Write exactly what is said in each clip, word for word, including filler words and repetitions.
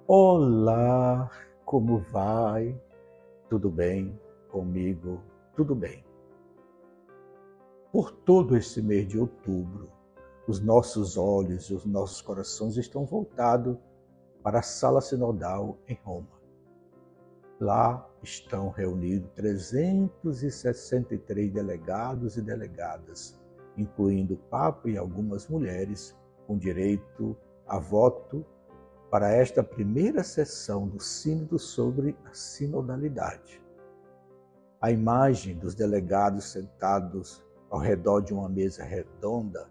Olá, como vai? Tudo bem comigo? Tudo bem. Por todo esse mês de outubro, os nossos olhos e os nossos corações estão voltados para a Sala Sinodal em Roma. Lá estão reunidos trezentos e sessenta e três delegados e delegadas, incluindo o Papa e algumas mulheres com direito a voto, para esta primeira sessão do Sínodo sobre a sinodalidade. A imagem dos delegados sentados ao redor de uma mesa redonda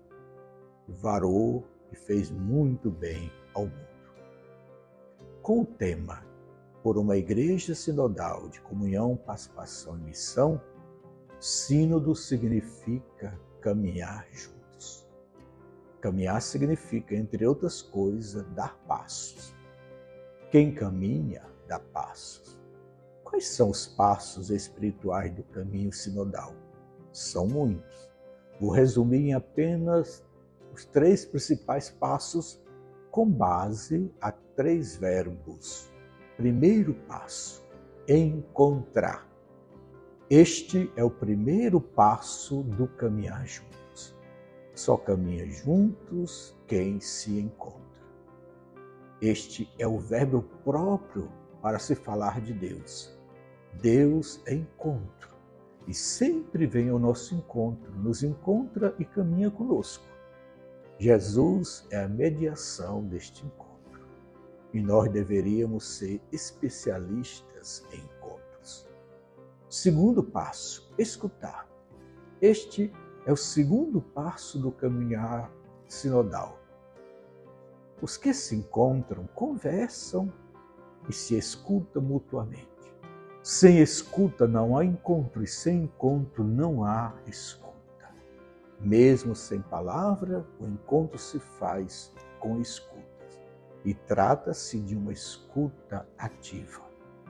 varou e fez muito bem ao mundo. Com o tema Por uma Igreja Sinodal de Comunhão, Participação e Missão, Sínodo significa caminhar juntos. Caminhar significa, entre outras coisas, dar passos. Quem caminha, dá passos. Quais são os passos espirituais do caminho sinodal? São muitos. Vou resumir em apenas os três principais passos com base a três verbos. Primeiro passo, encontrar. Este é o primeiro passo do caminhar juntos. Só caminha juntos quem se encontra. Este é o verbo próprio para se falar de Deus. Deus é encontro e sempre vem ao nosso encontro, nos encontra e caminha conosco. Jesus é a mediação deste encontro e nós deveríamos ser especialistas em encontros. Segundo passo, escutar. Este é o segundo passo do caminhar sinodal. Os que se encontram conversam e se escutam mutuamente. Sem escuta não há encontro e sem encontro não há escuta. Mesmo sem palavra, o encontro se faz com escutas e trata-se de uma escuta ativa.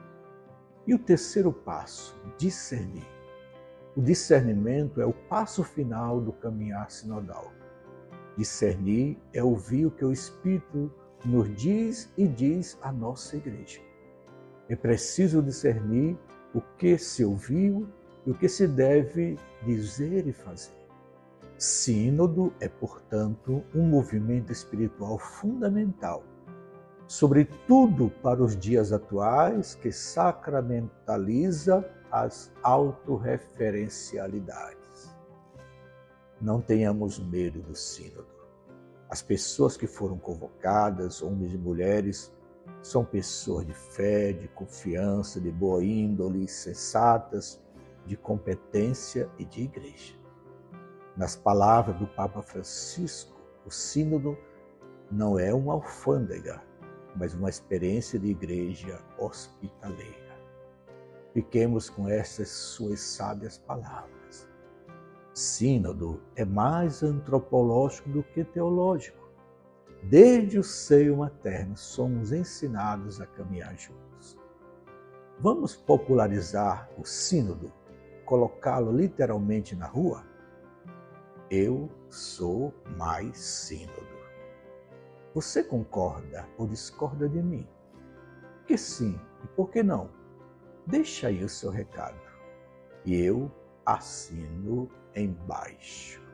E o terceiro passo, discernir. O discernimento é o passo final do caminhar sinodal. Discernir é ouvir o que o Espírito nos diz e diz à nossa igreja. É preciso discernir o que se ouviu e o que se deve dizer e fazer. Sínodo é, portanto, um movimento espiritual fundamental, sobretudo para os dias atuais, que sacramentaliza as autorreferencialidades. Não tenhamos medo do sínodo. As pessoas que foram convocadas, homens e mulheres, são pessoas de fé, de confiança, de boa índole, sensatas, de competência e de igreja. Nas palavras do Papa Francisco, o sínodo não é uma alfândega, mas uma experiência de igreja hospitaleira. Fiquemos com essas suas sábias palavras. Sínodo é mais antropológico do que teológico. Desde o seio materno somos ensinados a caminhar juntos. Vamos popularizar o sínodo, colocá-lo literalmente na rua? Eu sou mais sínodo. Você concorda ou discorda de mim? Por que sim e por que não? Deixa aí o seu recado e eu assino embaixo.